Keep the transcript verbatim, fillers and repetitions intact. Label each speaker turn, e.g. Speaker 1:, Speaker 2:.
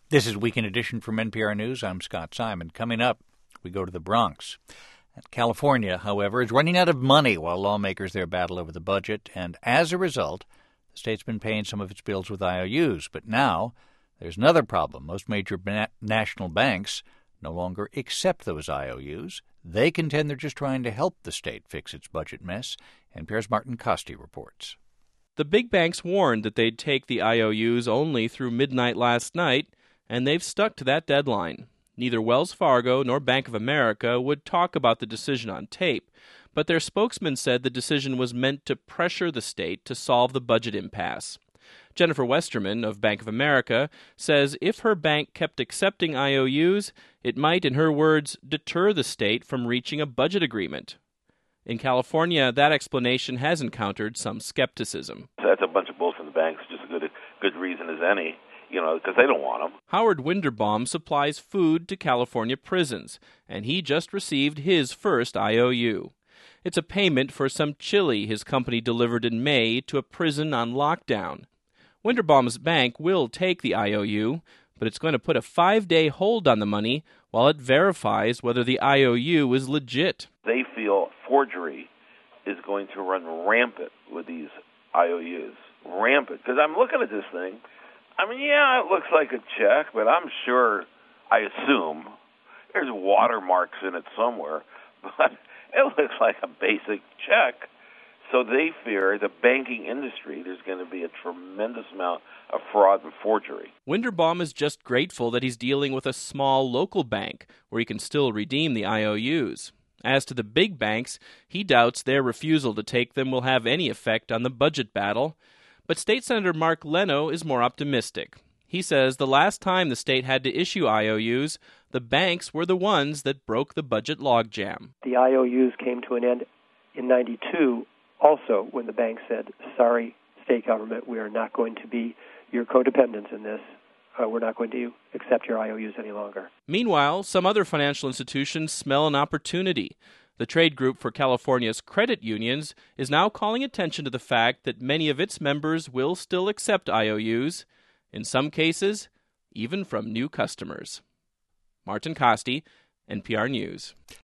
Speaker 1: This is Weekend Edition from N P R News. I'm Scott Simon. Coming up, we go to the Bronx. California, however, is running out of money while lawmakers there battle over the budget, and as a result, the state's been paying some of its bills with I O Us. But now there's another problem. Most major na- national banks no longer accept those I O Us. They contend they're just trying to help the state fix its budget mess. N P R's Martin Costi reports.
Speaker 2: The big banks warned that they'd take the I O Us only through midnight last night, and they've stuck to that deadline. Neither Wells Fargo nor Bank of America would talk about the decision on tape, but their spokesman said the decision was meant to pressure the state to solve the budget impasse. Jennifer Westerman of Bank of America says if her bank kept accepting I O Us, it might, in her words, deter the state from reaching a budget agreement. In California, that explanation has encountered some skepticism.
Speaker 3: That's a bunch of bull from the banks, just a good, good reason as any. You know, because they don't want them.
Speaker 2: Howard Winderbaum supplies food to California prisons, and he just received his first I O U. It's a payment for some chili his company delivered in May to a prison on lockdown. Winderbaum's bank will take the I O U, but it's going to put a five-day hold on the money while it verifies whether the I O U is legit.
Speaker 3: They feel forgery is going to run rampant with these I O Us. Rampant. Because I'm looking at this thing. I mean, yeah, it looks like a check, but I'm sure, I assume, there's watermarks in it somewhere. But it looks like a basic check. So they fear the banking industry, there's going to be a tremendous amount of fraud and forgery.
Speaker 2: Winderbaum is just grateful that he's dealing with a small local bank where he can still redeem the I O Us. As to the big banks, he doubts their refusal to take them will have any effect on the budget battle. But State Senator Mark Leno is more optimistic. He says the last time the state had to issue I O Us, the banks were the ones that broke the budget logjam.
Speaker 4: The I O Us came to an end in ninety-two, also when the bank said, sorry, state government, we are not going to be your codependents in this. Uh, we're not going to accept your I O Us any longer.
Speaker 2: Meanwhile, some other financial institutions smell an opportunity. The trade group for California's credit unions is now calling attention to the fact that many of its members will still accept I O Us, in some cases, even from new customers. Martin Costi, N P R News.